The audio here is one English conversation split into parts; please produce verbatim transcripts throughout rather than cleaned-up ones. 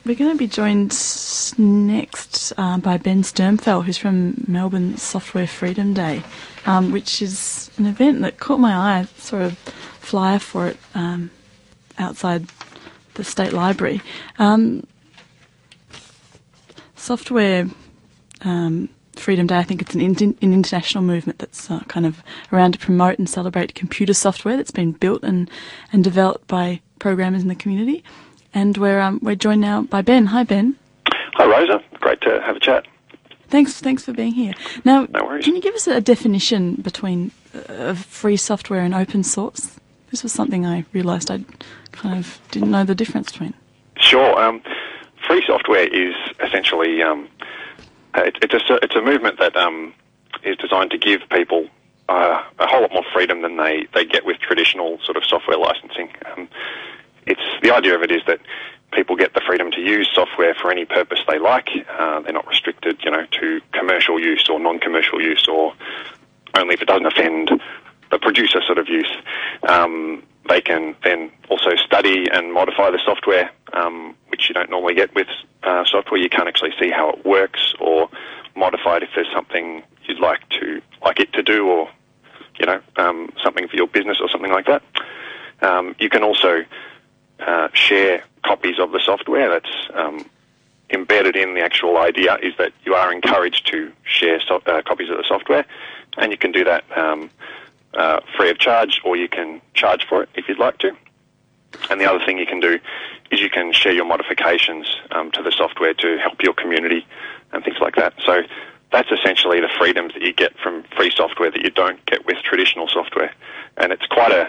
we're going to be joined next uh, by Ben Sturmfeld, who's from Melbourne Software Freedom Day, um, which is an event that caught my eye. I saw a flyer for it um, outside the State Library. Um, software um, Freedom Day, I think it's an, in- an international movement that's uh, kind of around to promote and celebrate computer software that's been built and, and developed by programmers in the community. And we're um, we're joined now by Ben. Hi, Ben. Hi, Rosa. Great to have a chat. Thanks, thanks for being here. Now, no worries. Can you give us a definition between uh, free software and open source? This was something I realised I kind of didn't know the difference between. Sure. Um, free software is essentially um, it, it's a it's a movement that um, is designed to give people uh, a whole lot more freedom than they, they get with traditional sort of software licensing. Um, it's the idea of it is that people get the freedom to use software for any purpose they like. Uh, they're not restricted, you know, to commercial use or non-commercial use, or only if it doesn't offend the producer sort of use. Um, they can then also study and modify the software, um, which you don't normally get with uh, software. You can't actually see how it works or modify it if there's something you'd like to like it to do, or you know, um, something for your business or something like that. Um, you can also uh, share copies of the software. That's um, embedded in the actual idea is that you are encouraged to share so- uh, copies of the software, and you can do that um, uh, free of charge, or you can charge for it if you'd like to. And the other thing you can do is you can share your modifications um, to the software to help your community and things like that. So that's essentially the freedoms that you get from free software that you don't get with traditional software. And it's quite a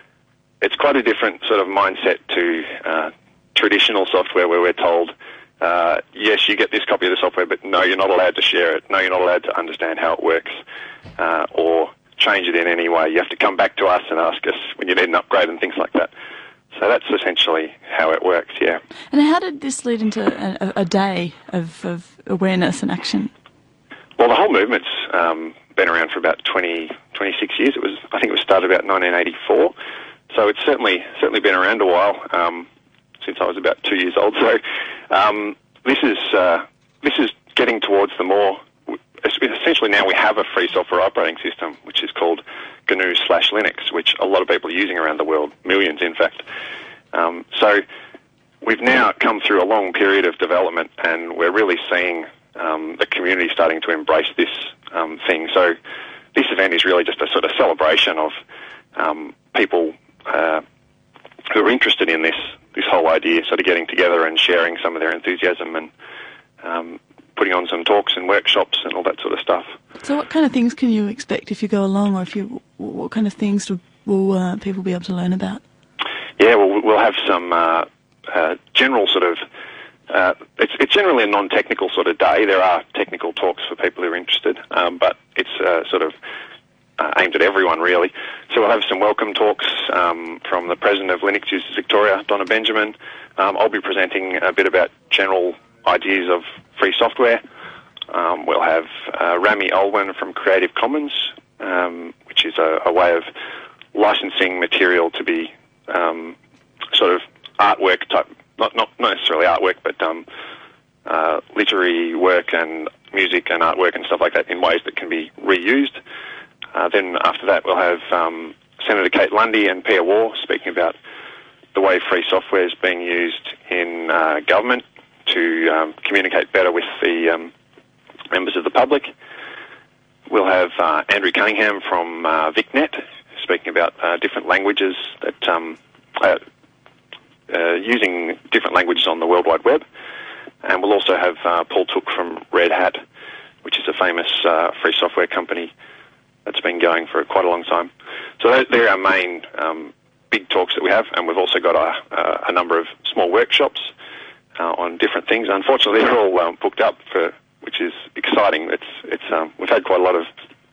it's quite a different sort of mindset to uh, traditional software, where we're told, uh, yes, you get this copy of the software, but no, you're not allowed to share it. No, you're not allowed to understand how it works uh, or change it in any way. You have to come back to us and ask us when you need an upgrade and things like that. So that's essentially how it works, yeah. And how did this lead into a, a day of, of awareness and action? Well, the whole movement's um, been around for about twenty, twenty-six years. It was, I think it was started about nineteen eighty-four. So it's certainly certainly been around a while, um, since I was about two years old. So um, this is uh, this is getting towards the more. Essentially, now we have a free software operating system, which is called G N U slash Linux, which a lot of people are using around the world, millions, in fact. Um, so we've now come through a long period of development, and we're really seeing um, the community starting to embrace this um, thing. So this event is really just a sort of celebration of um, people uh, who are interested in this this whole idea, sort of getting together and sharing some of their enthusiasm and um, putting on some talks and workshops and all that sort of stuff. So what kind of things can you expect if you go along, or if you, what kind of things will, will uh, people be able to learn about? Yeah, well, we'll have some uh, uh, general sort of, uh, it's, it's generally a non-technical sort of day. There are technical talks for people who are interested, um, but it's uh, sort of uh, aimed at everyone, really. So we'll have some welcome talks um, from the President of Linux Users Victoria, Donna Benjamin. Um, I'll be presenting a bit about general ideas of free software. Um, we'll have uh, Rami Olwen from Creative Commons, um, which is a, a way of licensing material to be um, sort of artwork type, not not, not necessarily artwork, but um, uh, literary work and music and artwork and stuff like that in ways that can be reused. Uh, then after that, we'll have um, Senator Kate Lundy and Pia Waugh speaking about the way free software is being used in uh, government to um, communicate better with the um, members of the public. We'll have uh, Andrew Cunningham from uh, VicNet speaking about uh, different languages that um, uh, uh, using different languages on the World Wide Web. And we'll also have uh, Paul Took from Red Hat, which is a famous uh, free software company that's been going for quite a long time. So they're our main um, big talks that we have, and we've also got a, a, a number of small workshops Uh, on different things. Unfortunately, they're all um, booked up, for, which is exciting. It's it's um, we've had quite a lot of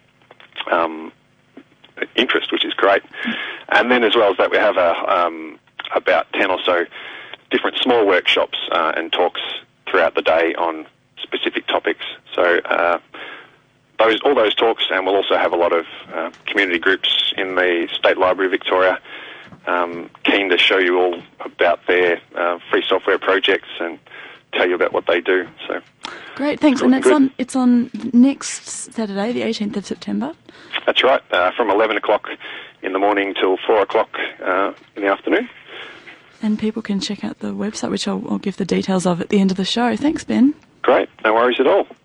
um, interest, which is great. And then, as well as that, we have a, um, about ten or so different small workshops uh, and talks throughout the day on specific topics. So uh, those all those talks, and we'll also have a lot of uh, community groups in the State Library of Victoria, Um, keen to show you all about their uh, free software projects and tell you about what they do. So great, thanks. And it's good. on it's on next Saturday, the eighteenth of September. That's right, uh, from eleven o'clock in the morning till four o'clock uh, in the afternoon. And people can check out the website, which I'll, I'll give the details of at the end of the show. Thanks, Ben. Great, no worries at all.